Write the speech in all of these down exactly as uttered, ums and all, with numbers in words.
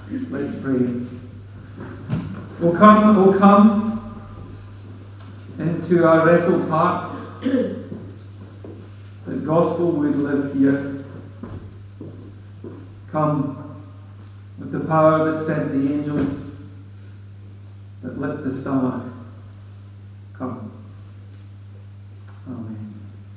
Let's pray. O come, O come into our wrestled hearts, that gospel would live here. Come with the power that sent the angels, that lit the star. Come. Amen.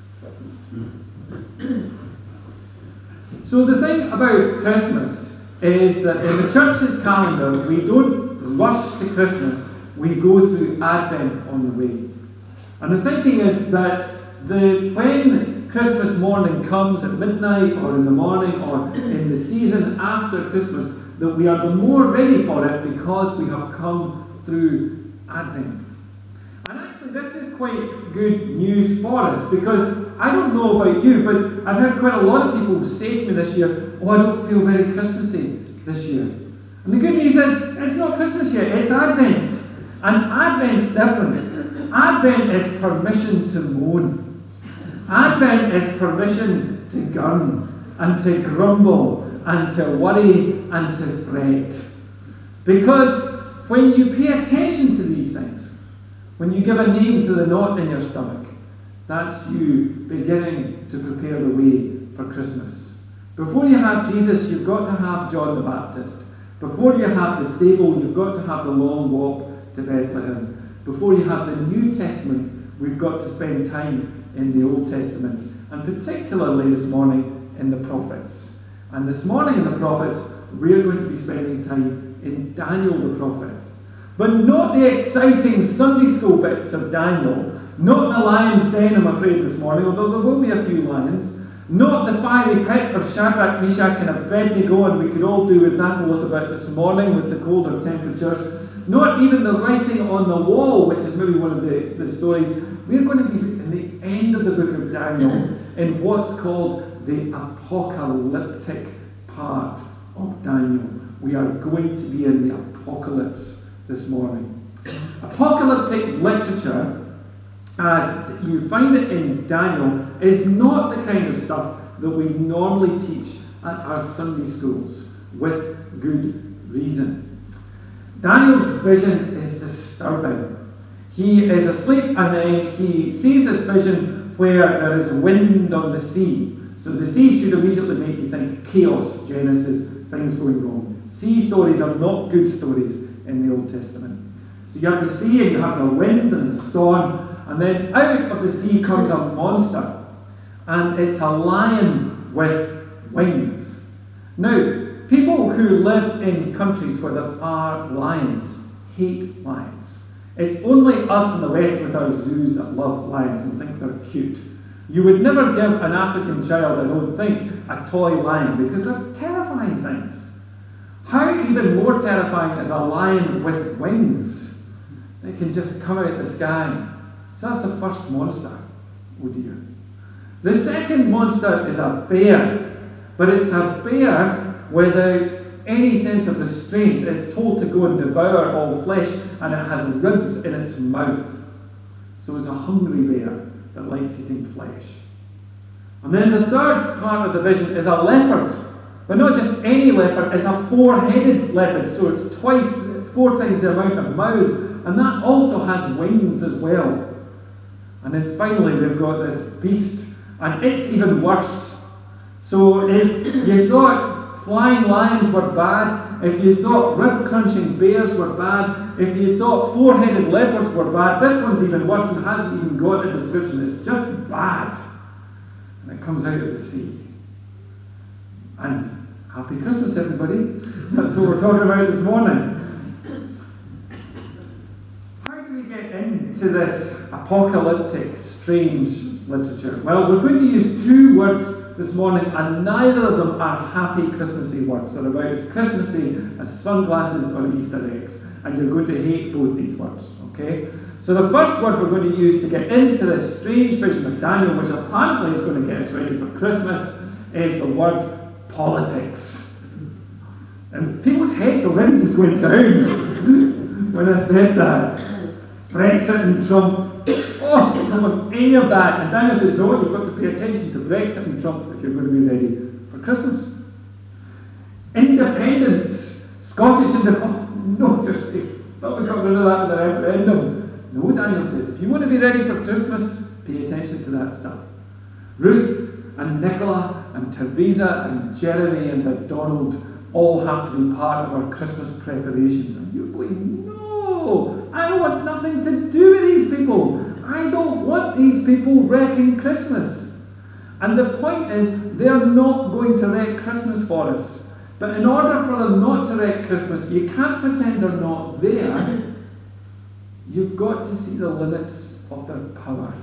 So the thing about Christmas is that in the church's calendar, we don't rush to Christmas, we go through Advent on the way. And the thinking is that the when Christmas morning comes at midnight or in the morning or in the season after Christmas, that we are the more ready for it because we have come through Advent. And actually this is quite good news for us, because I don't know about you, but I've heard quite a lot of people say to me this year, oh, I don't feel very Christmassy this year. And the good news is, it's not Christmas yet, it's Advent. And Advent's different. Advent is permission to moan. Advent is permission to gun and to grumble and to worry and to fret. Because when you pay attention to these things, when you give a name to the knot in your stomach, that's you beginning to prepare the way for Christmas. Before you have Jesus, you've got to have John the Baptist. Before you have the stable, you've got to have the long walk to Bethlehem. Before you have the New Testament, we've got to spend time in the Old Testament, and particularly this morning in the prophets. And this morning in the prophets, we're going to be spending time in Daniel the prophet. But not the exciting Sunday school bits of Daniel, not the lion's den, I'm afraid, this morning, although there will be a few lions, not the fiery pit of Shadrach, Meshach and Abednego, and we could all do with that a little bit this morning with the colder temperatures, not even the writing on the wall, which is maybe one of the, the stories. We're going to be in the end of the book of Daniel in what's called the apocalyptic part of Daniel. We are going to be in the apocalypse this morning. Apocalyptic literature, as you find it in Daniel, is not the kind of stuff that we normally teach at our Sunday schools, with good reason. Daniel's vision is disturbing. He is asleep and then he sees this vision where there is wind on the sea. So the sea should immediately make you think chaos, Genesis, things going wrong. Sea stories are not good stories in the Old Testament. So you have the sea and you have the wind and the storm, and then out of the sea comes a monster, and it's a lion with wings. Now, people who live in countries where there are lions hate lions. It's only us in the West with our zoos that love lions and think they're cute. You would never give an African child, I don't think, a toy lion, because they're terrifying things. How even more terrifying is a lion with wings that can just come out of the sky? So that's the first monster. Oh dear. The second monster is a bear, but it's a bear without any sense of restraint. It's told to go and devour all flesh, and it has ribs in its mouth. So it's a hungry bear that likes eating flesh. And then the third part of the vision is a leopard, but not just any leopard, it's a four-headed leopard, so it's twice, four times the amount of mouths, and that also has wings as well. And then finally we've got this beast, and it's even worse. So if you thought flying lions were bad, if you thought rib-crunching bears were bad, if you thought four-headed leopards were bad, this one's even worse and hasn't even got a description. It's just bad. And it comes out of the sea. And happy Christmas, everybody. That's what we're talking about this morning. How do we get into this apocalyptic, strange literature? Well, we're going to use two words this morning, and neither of them are happy Christmassy words. They're about as Christmassy as sunglasses or Easter eggs. And you're going to hate both these words, okay? So the first word we're going to use to get into this strange vision of Daniel, which apparently is going to get us ready for Christmas, is the word politics. And people's heads already just went down when I said that. Brexit and Trump. Oh, I don't want any of that. And Daniel says, no, you've got to pay attention to Brexit and Trump if you're going to be ready for Christmas. Independence Scottish independence, oh, no, you're safe. But we got rid of that with the referendum. No, Daniel says, if you want to be ready for Christmas, pay attention to that stuff. Ruth and Nicola and Teresa and Jeremy and the Donald all have to be part of our Christmas preparations. And you're going, no, I want nothing to do with these people. I don't want these people wrecking Christmas. And the point is, they're not going to wreck Christmas for us. But in order for them not to wreck Christmas, you can't pretend they're not there. You've got to see the limits of their power.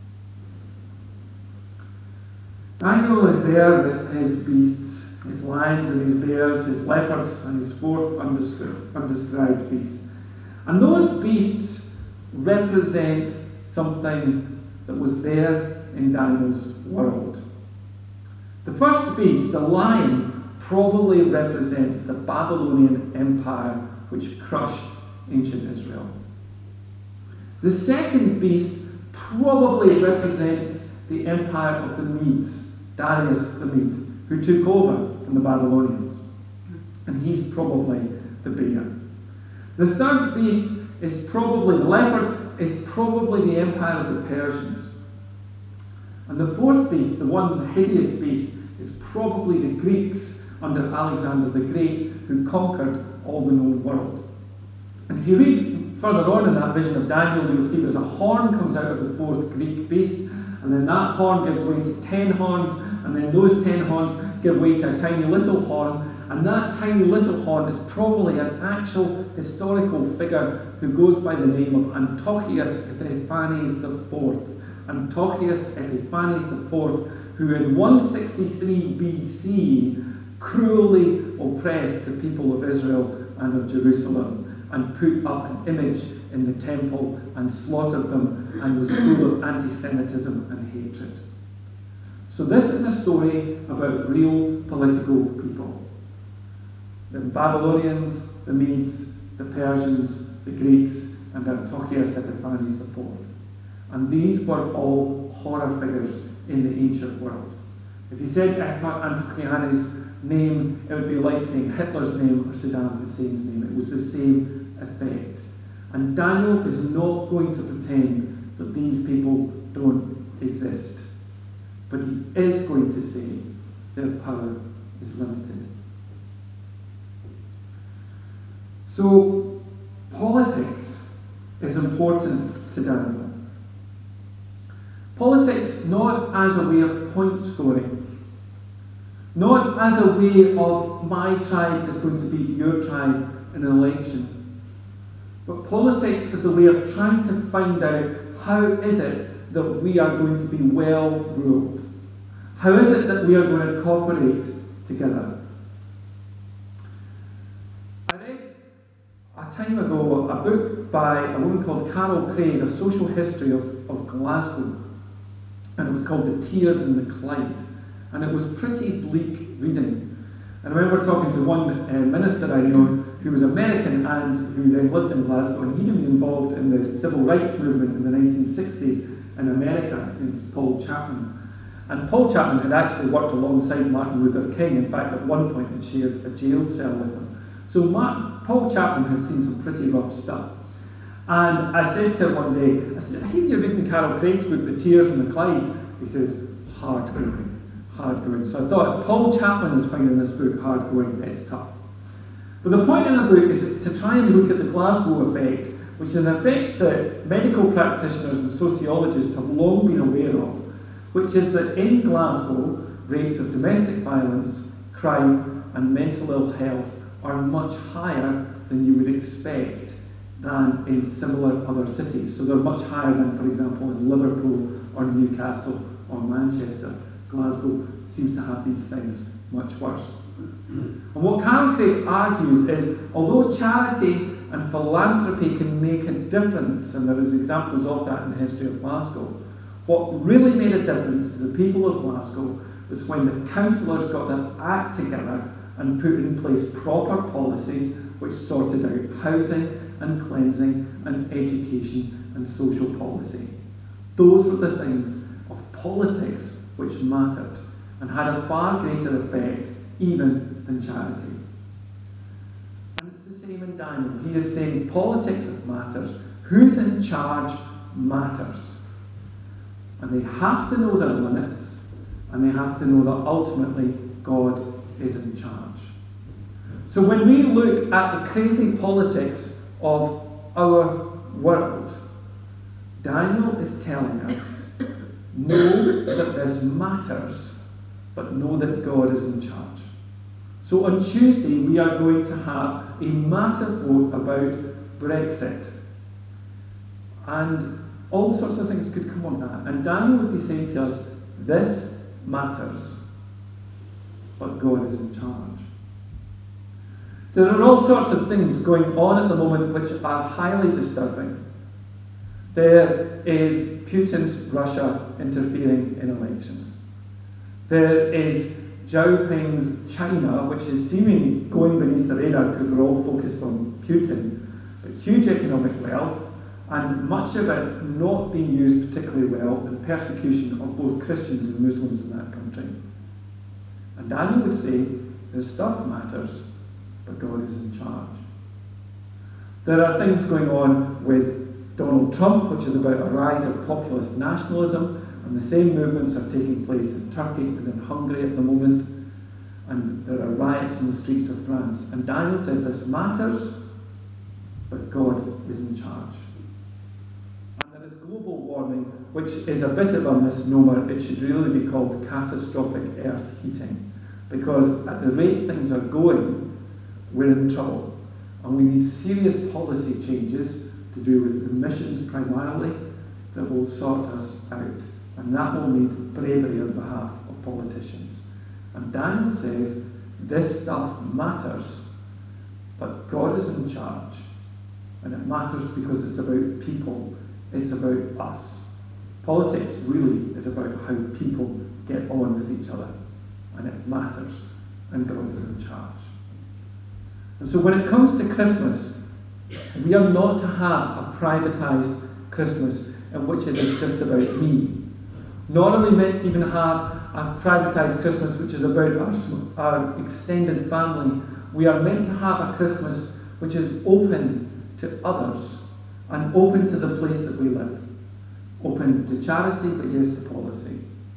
Daniel is there with his beasts, his lions and his bears, his leopards and his fourth undescribed, undescribed beast. And those beasts represent something that was there in Daniel's world. The first beast, the lion, probably represents the Babylonian Empire which crushed ancient Israel. The second beast probably represents the empire of the Medes, Darius the Mede, who took over from the Babylonians. And he's probably the bear. The third beast is probably, the leopard, is probably the empire of the Persians. And the fourth beast, the one hideous beast, is probably the Greeks under Alexander the Great, who conquered all the known world. And if you read further on in that vision of Daniel, you'll see there's a horn comes out of the fourth Greek beast, and then that horn gives way to ten horns, and then those ten horns give way to a tiny little horn, and that tiny little horn is probably an actual historical figure who goes by the name of Antiochus Epiphanes the fourth. Antiochus Epiphanes the fourth, who in one sixty-three B C cruelly oppressed the people of Israel and of Jerusalem and put up an image in the temple and slaughtered them and was full of anti-Semitism and hatred. So this is a story about real political people. The Babylonians, the Medes, the Persians, the Greeks, and Antiochus Epiphanes the fourth. And these were all horror figures in the ancient world. If you said Antiochus' name, it would be like saying Hitler's name or Saddam Hussein's name. It was the same effect. And Daniel is not going to pretend that these people don't exist. But he is going to say their power is limited. So, politics is important to Daniel. Politics not as a way of point scoring, not as a way of my tribe is going to beat your tribe in an election, but politics is a way of trying to find out how is it that we are going to be well ruled. How is it that we are going to cooperate together? I read a time ago a book by a woman called Carol Craig, A Social History of, of Glasgow, and it was called The Tears in the Clyde, and it was pretty bleak reading. And I remember talking to one uh, minister I know who was American and who then lived in Glasgow, and he'd been involved in the civil rights movement in the nineteen sixties in America. His name was Paul Chapman. And Paul Chapman had actually worked alongside Martin Luther King. In fact, at one point had shared a jail cell with him. So Martin, Paul Chapman had seen some pretty rough stuff. And I said to him one day, I said, I hear you're reading Carol Craig's book, The Tears in the Clyde. He says, hard going, hard going. So I thought, if Paul Chapman is finding this book hard going, it's tough. But the point in the book is it's to try and look at the Glasgow effect, which is an effect that medical practitioners and sociologists have long been aware of, which is that in Glasgow, rates of domestic violence, crime, and mental ill health are much higher than you would expect than in similar other cities. So they're much higher than, for example, in Liverpool or Newcastle or Manchester. Glasgow seems to have these things much worse. And what Carol Craig argues is, although charity and philanthropy can make a difference, and there is examples of that in the history of Glasgow, what really made a difference to the people of Glasgow was when the councillors got their act together and put in place proper policies which sorted out housing and cleansing and education and social policy. Those were the things of politics which mattered and had a far greater effect even than charity. And same in Daniel. He is saying politics matters. Who's in charge matters. And they have to know their limits, and they have to know that ultimately God is in charge. So when we look at the crazy politics of our world, Daniel is telling us, know that this matters, but know that God is in charge. So on Tuesday, we are going to have a massive vote about Brexit. And all sorts of things could come of that. And Daniel would be saying to us, this matters, but God is in charge. There are all sorts of things going on at the moment which are highly disturbing. There is Putin's Russia interfering in elections. There is Xiaoping's China, which is seemingly going beneath the radar because we're all focused on Putin, but huge economic wealth, and much of it not being used particularly well in persecution of both Christians and Muslims in that country. And Daniel would say, this stuff matters, but God is in charge. There are things going on with Donald Trump, which is about a rise of populist nationalism, and the same movements are taking place in Turkey and in Hungary at the moment, and there are riots in the streets of France. And Daniel says this matters, but God is in charge. Global warming, which is a bit of a misnomer. It should really be called catastrophic earth heating, because at the rate things are going, we're in trouble, and we need serious policy changes to do with emissions primarily that will sort us out, and that will need bravery on behalf of politicians. And Daniel says this stuff matters, but God is in charge, and it matters because it's about people. It's about us. Politics really is about how people get on with each other. And it matters. And God is in charge. And so when it comes to Christmas, we are not to have a privatised Christmas in which it is just about me. Nor are we meant to even have a privatised Christmas which is about our, our extended family. We are meant to have a Christmas which is open to others, and open to the place that we live. Open to charity, but yes, to policy.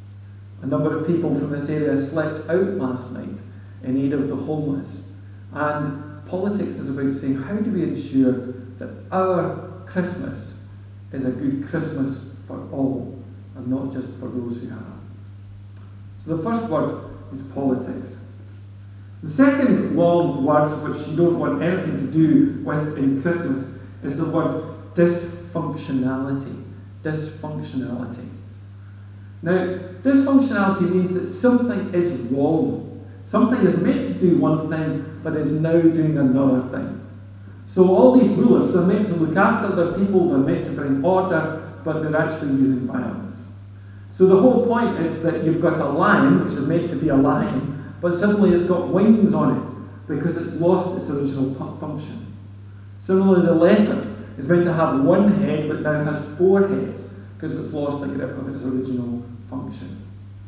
A number of people from this area slept out last night in aid of the homeless. And politics is about saying, how do we ensure that our Christmas is a good Christmas for all, and not just for those who have? So the first word is politics. The second long word, which you don't want anything to do with in Christmas, is the word dysfunctionality. Dysfunctionality. Now, dysfunctionality means that something is wrong. Something is meant to do one thing, but is now doing another thing. So all these rulers, they're meant to look after their people, they're meant to bring order, but they're actually using violence. So the whole point is that you've got a lion, which is meant to be a lion, but suddenly it's got wings on it, because it's lost its original function. Similarly, the leopard is meant to have one head, but now has four heads, because it's lost a grip of its original function.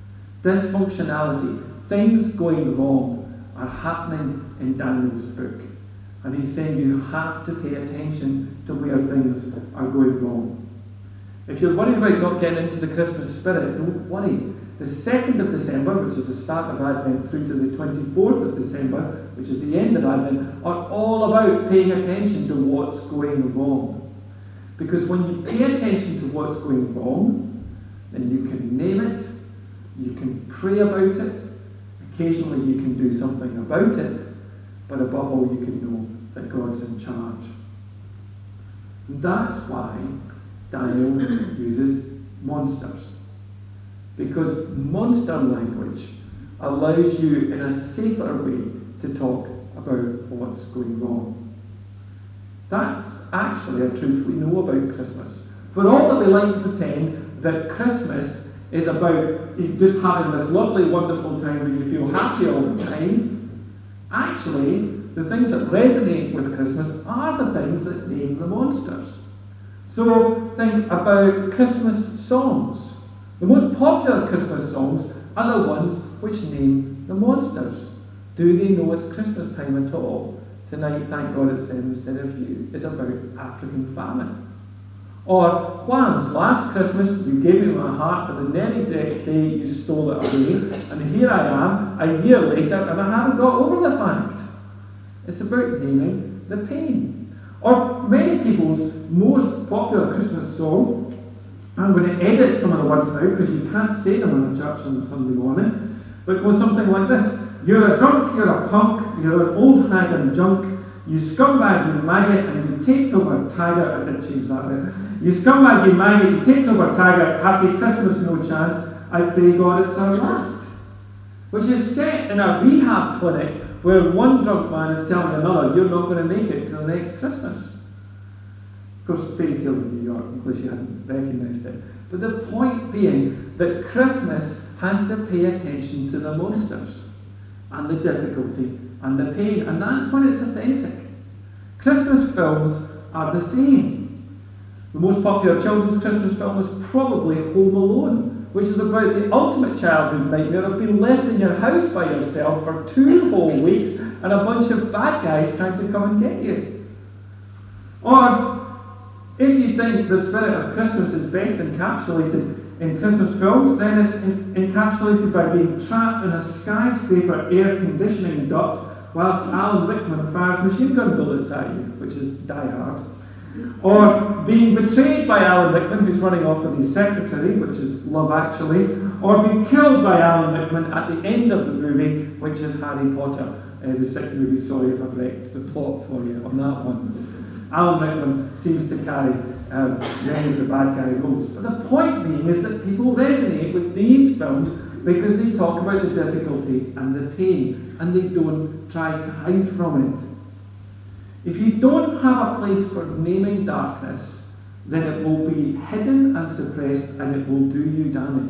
Dysfunctionality, things going wrong, are happening in Daniel's book. And he's saying you have to pay attention to where things are going wrong. If you're worried about not getting into the Christmas spirit, don't worry. The second of December, which is the start of Advent, through to the twenty-fourth of December, which is the end of Advent, are all about paying attention to what's going wrong. Because when you pay attention to what's going wrong, then you can name it, you can pray about it, occasionally you can do something about it, but above all you can know that God's in charge. And that's why Daniel uses monsters. Because monster language allows you in a safer way to talk about what's going wrong. That's actually a truth we know about Christmas. For all that we like to pretend that Christmas is about just having this lovely, wonderful time where you feel happy all the time, actually, the things that resonate with Christmas are the things that name the monsters. So think about Christmas songs. The most popular Christmas songs are the ones which name the monsters. Do they know it's Christmas time at all? Tonight, thank God it's them instead of you, is about African famine. Or, Juan's, last Christmas you gave me my heart, but the very next day you stole it away, and here I am, a year later, and I haven't got over the fact. It's about naming the pain. Or many people's most popular Christmas song, I'm going to edit some of the words now because you can't say them in a church on a Sunday morning, but it goes something like this. You're a drunk, you're a punk, you're an old hag and junk, you scumbag, you maggot, and you taped over Tiger. I did change that bit. You scumbag, you maggot, you taped over Tiger, happy Christmas, no chance, I pray God it's our last. Which is set in a rehab clinic where one drunk man is telling another, you're not going to make it till next Christmas. Of course, fairy tale in New York, in case you hadn't recognised it. But the point being that Christmas has to pay attention to the monsters and the difficulty and the pain, and that's when it's authentic. Christmas films are the same. The most popular children's Christmas film is probably Home Alone, which is about the ultimate childhood nightmare of being left in your house by yourself for two whole weeks and a bunch of bad guys trying to come and get you. Or, if you think the spirit of Christmas is best encapsulated in Christmas films, then it's in- encapsulated by being trapped in a skyscraper air conditioning duct whilst Alan Rickman fires machine gun bullets at you, which is Die Hard. Or being betrayed by Alan Rickman, who's running off with his secretary, which is Love Actually. Or being killed by Alan Rickman at the end of the movie, which is Harry Potter. Uh, the second movie, sorry if I've wrecked the plot for you on that one. Alan Rickman seems to carry um, many of the bad guy roles. But the point being is that people resonate with these films because they talk about the difficulty and the pain, and they don't try to hide from it. If you don't have a place for naming darkness, then it will be hidden and suppressed, and it will do you damage.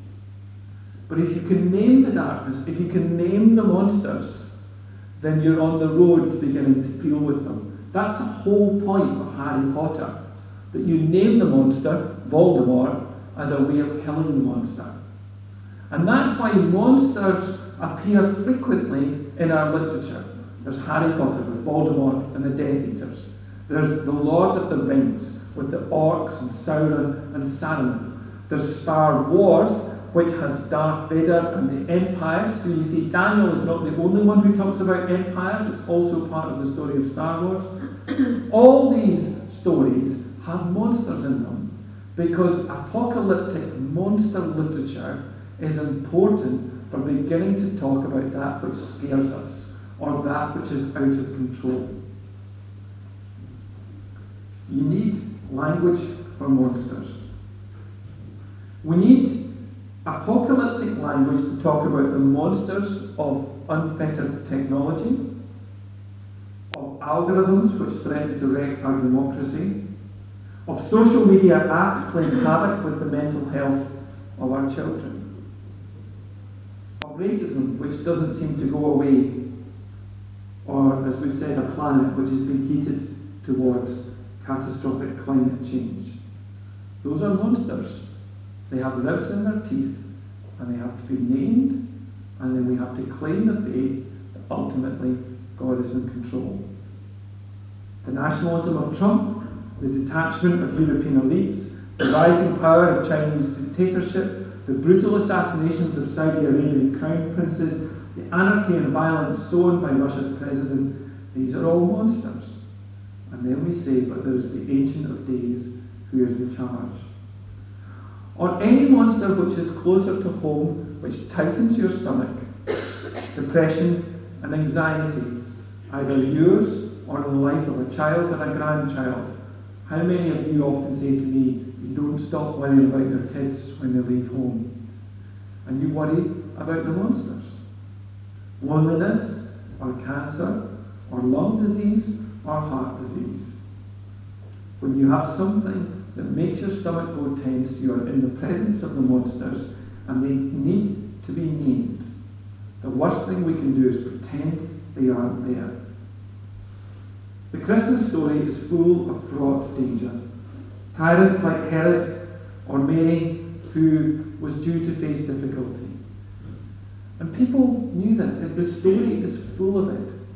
But if you can name the darkness, if you can name the monsters, then you're on the road to beginning to deal with them. That's the whole point of Harry Potter, that you name the monster, Voldemort, as a way of killing the monster. And that's why monsters appear frequently in our literature. There's Harry Potter with Voldemort and the Death Eaters. There's The Lord of the Rings with the orcs and Sauron and Saruman. There's Star Wars, which has Darth Vader and the Empire. So you see, Daniel is not the only one who talks about empires. It's also part of the story of Star Wars. All these stories have monsters in them because apocalyptic monster literature is important for beginning to talk about that which scares us or that which is out of control. You need language for monsters. We need apocalyptic language to talk about the monsters of unfettered technology, of algorithms which threaten to wreck our democracy, of social media apps playing havoc with the mental health of our children, of racism which doesn't seem to go away, or, as we've said, a planet which is being heated towards catastrophic climate change. Those are monsters. They have ribs in their teeth, and they have to be named, and then we have to claim the faith that ultimately God is in control. The nationalism of Trump, the detachment of European elites, the rising power of Chinese dictatorship, the brutal assassinations of Saudi Arabian crown princes, the anarchy and violence sown by Russia's president, these are all monsters. And then we say, but there is the Ancient of Days who is in charge. Or any monster which is closer to home, which tightens your stomach, depression and anxiety, either yours or in the life of a child or a grandchild. How many of you often say to me, you don't stop worrying about your kids when they leave home, and you worry about the monsters? Loneliness, or cancer, or lung disease, or heart disease. When you have something that makes your stomach go tense, you are in the presence of the monsters, and they need to be named. The worst thing we can do is pretend they aren't there. The Christmas story is full of fraught danger. Tyrants like Herod or Mary, who was due to face difficulty. And people knew that. The story is full of it.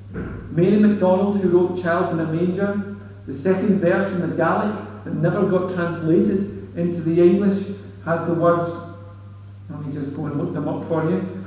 Mary MacDonald, who wrote Child in a Manger, the second verse in the Gaelic that never got translated into the English, has the words, let me just go and look them up for you.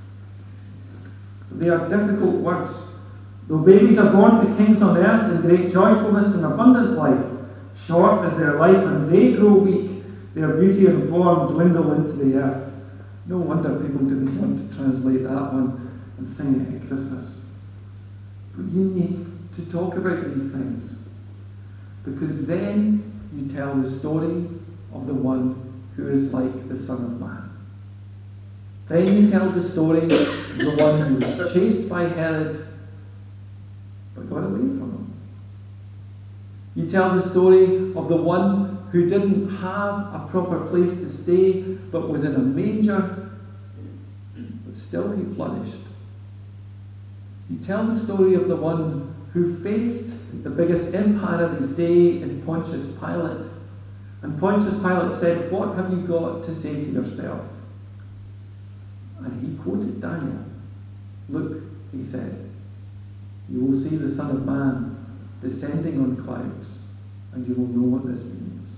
They are difficult words. Though babies are born to kings on earth in great joyfulness and abundant life, short is their life and they grow weak, their beauty and form dwindle into the earth. No wonder people didn't want to translate that one and sing it at Christmas. But you need to talk about these things, because then you tell the story of the one who is like the Son of Man. Then you tell the story of the one who was chased by Herod but got away from him. You tell the story of the one who didn't have a proper place to stay but was in a manger, but still he flourished. You tell the story of the one who faced the biggest empire of his day in Pontius Pilate. And Pontius Pilate said, "What have you got to say for yourself?" And he quoted Daniel. "Look," he said, "you will see the Son of Man descending on clouds, and you will know what this means."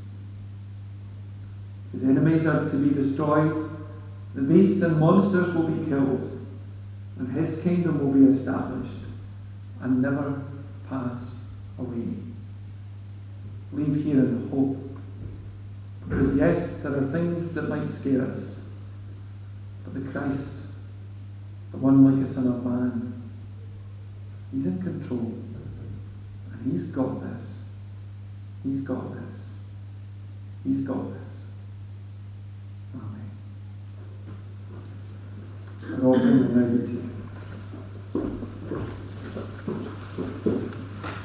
His enemies are to be destroyed, the beasts and monsters will be killed, and his kingdom will be established and never pass away. Leave here in hope, because yes, there are things that might scare us, but the Christ, the one like a Son of Man, he's in control, and he's got this. He's got this. He's got this. Amen. Our offering will now be taken.